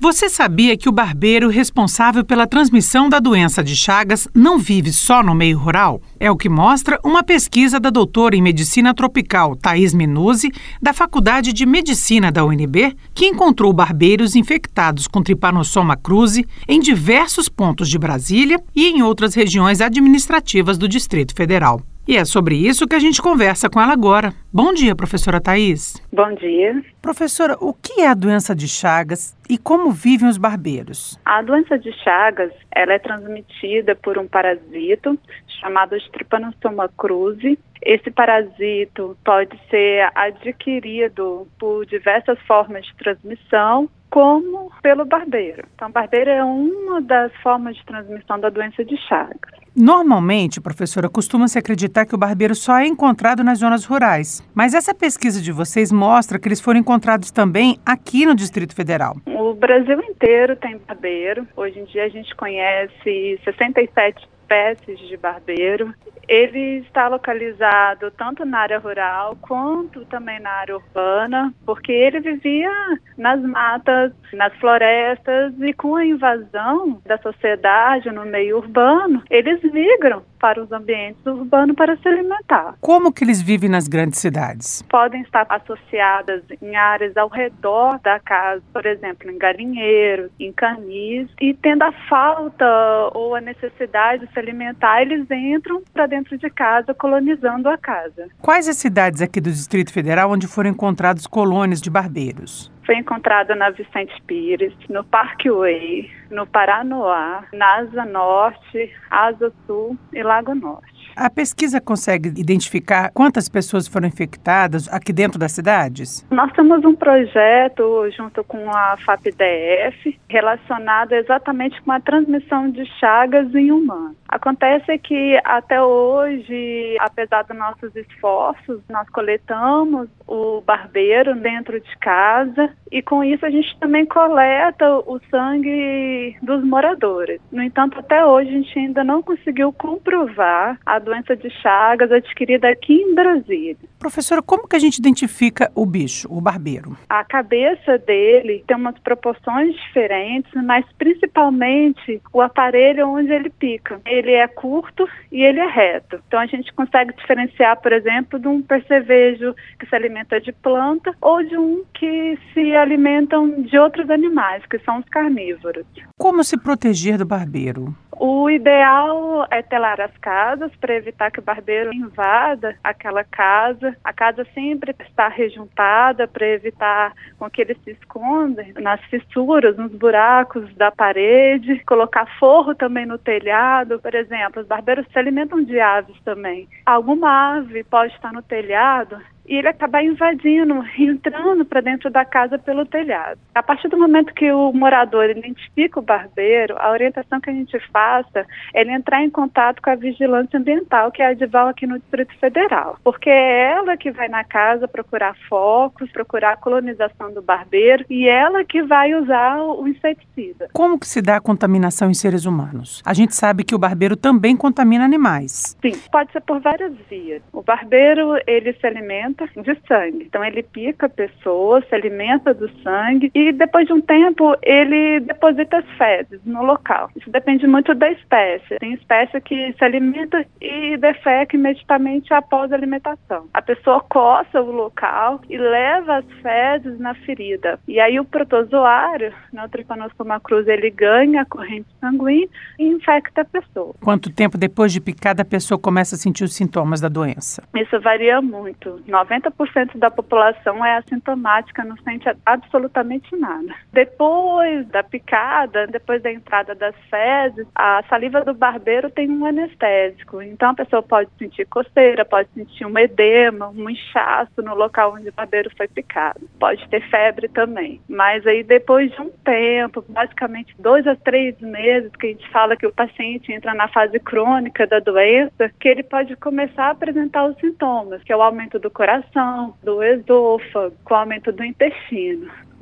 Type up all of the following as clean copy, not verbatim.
Você sabia que o barbeiro responsável pela transmissão da doença de Chagas não vive só no meio rural? É o que mostra uma pesquisa da doutora em Medicina Tropical Thaís Minuzzi, da Faculdade de Medicina da UNB, que encontrou barbeiros infectados com Trypanosoma cruzi em diversos pontos de Brasília e em outras regiões administrativas do Distrito Federal. E é sobre isso que a gente conversa com ela agora. Bom dia, professora Thaís. Bom dia. Professora, o que é a doença de Chagas e como vivem os barbeiros? A doença de Chagas, ela é transmitida por um parasito chamado Trypanosoma cruzi. Esse parasito pode ser adquirido por diversas formas de transmissão, como pelo barbeiro. Então, o barbeiro é uma das formas de transmissão da doença de Chagas. Normalmente, professora, costuma-se acreditar que o barbeiro só é encontrado nas zonas rurais. Mas essa pesquisa de vocês mostra que eles foram encontrados também aqui no Distrito Federal. O Brasil inteiro tem barbeiro. Hoje em dia a gente conhece 67 espécies de barbeiro. Ele está localizado tanto na área rural quanto também na área urbana, porque ele vivia nas matas, nas florestas, e com a invasão da sociedade no meio urbano, eles migram para os ambientes urbanos para se alimentar. Como que eles vivem nas grandes cidades? Podem estar associadas em áreas ao redor da casa, por exemplo, em galinheiros, em canis, e tendo a falta ou a necessidade de se alimentar, eles entram para dentro de casa, colonizando a casa. Quais as cidades aqui do Distrito Federal onde foram encontrados colônias de barbeiros? Foi encontrado na Vicente Pires, no Parkway, no Paranoá, na Asa Norte, Asa Sul e Lago Norte. A pesquisa consegue identificar quantas pessoas foram infectadas aqui dentro das cidades? Nós temos um projeto junto com a FAPDF relacionado exatamente com a transmissão de Chagas em humanos. Acontece que até hoje, apesar dos nossos esforços, nós coletamos o barbeiro dentro de casa e com isso a gente também coleta o sangue dos moradores. No entanto, até hoje a gente ainda não conseguiu comprovar a doença de Chagas adquirida aqui em Brasília. Professora, como que a gente identifica o bicho, o barbeiro? A cabeça dele tem umas proporções diferentes, mas principalmente o aparelho onde ele pica. Ele é curto e ele é reto. Então a gente consegue diferenciar, por exemplo, de um percevejo que se alimenta de planta ou de um que se alimentam de outros animais, que são os carnívoros. Como se proteger do barbeiro? O ideal é telar as casas para evitar que o barbeiro invada aquela casa. A casa sempre está rejuntada para evitar com que ele se esconda nas fissuras, nos buracos da parede. Colocar forro também no telhado. Por exemplo, os barbeiros se alimentam de aves também. Alguma ave pode estar no telhado e ele acabar invadindo, entrando para dentro da casa pelo telhado. A partir do momento que o morador identifica o barbeiro, a orientação que a gente faça é ele entrar em contato com a vigilância ambiental, que é a Adval aqui no Distrito Federal, porque é ela que vai na casa procurar focos, procurar a colonização do barbeiro e ela que vai usar o inseticida. Como que se dá a contaminação em seres humanos? A gente sabe que o barbeiro também contamina animais. Sim, pode ser por várias vias. O barbeiro, ele se alimenta de sangue. Então ele pica a pessoa, se alimenta do sangue e depois de um tempo ele deposita as fezes no local. Isso depende muito da espécie. Tem espécie que se alimenta e defeca imediatamente após a alimentação. A pessoa coça o local e leva as fezes na ferida. E aí o protozoário, o Trypanosoma cruzi, ele ganha a corrente sanguínea e infecta a pessoa. Quanto tempo depois de picada a pessoa começa a sentir os sintomas da doença? Isso varia muito. 90% da população é assintomática, não sente absolutamente nada. Depois da picada, depois da entrada das fezes, a saliva do barbeiro tem um anestésico. Então a pessoa pode sentir coceira, pode sentir um edema, um inchaço no local onde o barbeiro foi picado. Pode ter febre também. Mas aí depois de um tempo, basicamente 2 a 3 meses, que a gente fala que o paciente entra na fase crônica da doença, que ele pode começar a apresentar os sintomas, que é o aumento do coração, do esôfago, com o aumento do intestino.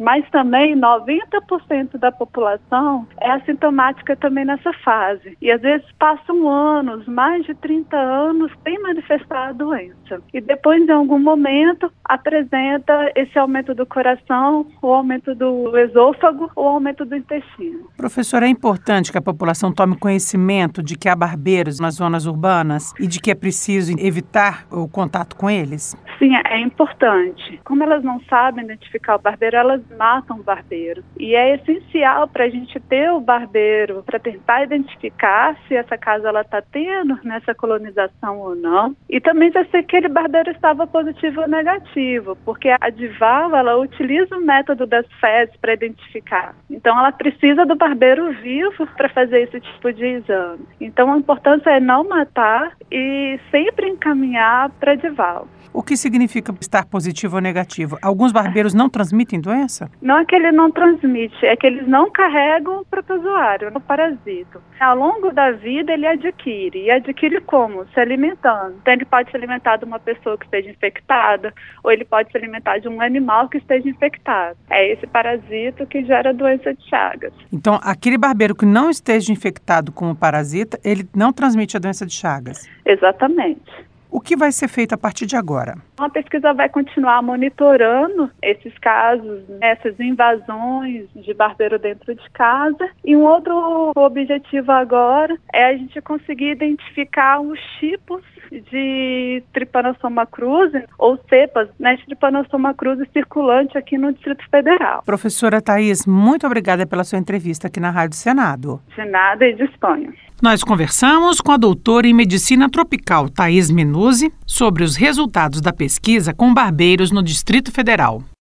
mas também 90% da população é assintomática também nessa fase. E às vezes passam anos, mais de 30 anos, sem manifestar a doença. E depois, em algum momento, apresenta esse aumento do coração, o aumento do esôfago, o aumento do intestino. Professora, é importante que a população tome conhecimento de que há barbeiros nas zonas urbanas e de que é preciso evitar o contato com eles? Sim, é importante. Como elas não sabem identificar o barbeiro, elas matam o barbeiro. E é essencial para a gente ter o barbeiro, para tentar identificar se essa casa está tendo nessa colonização ou não. E também se aquele barbeiro estava positivo ou negativo, porque a Dival, ela utiliza o método das fezes para identificar. Então, ela precisa do barbeiro vivo para fazer esse tipo de exame. Então, a importância é não matar e sempre encaminhar para a Dival. O que significa estar positivo ou negativo? Alguns barbeiros não transmitem doença? Não é que ele não transmite, é que eles não carregam o protozoário, o parasito. Ao longo da vida ele adquire. E adquire como? Se alimentando. Então ele pode se alimentar de uma pessoa que esteja infectada, ou ele pode se alimentar de um animal que esteja infectado. É esse parasito que gera a doença de Chagas. Então, aquele barbeiro que não esteja infectado com o parasita, ele não transmite a doença de Chagas? Exatamente. O que vai ser feito a partir de agora? A pesquisa vai continuar monitorando esses casos, essas invasões de barbeiro dentro de casa. E um outro objetivo agora é a gente conseguir identificar os tipos de Trypanosoma cruzi, ou cepas, de Trypanosoma cruzi circulante aqui no Distrito Federal. Professora Thaís, muito obrigada pela sua entrevista aqui na Rádio Senado. De nada e disponho. Nós conversamos com a doutora em Medicina Tropical, Thaís Minuzzi, sobre os resultados da pesquisa com barbeiros no Distrito Federal.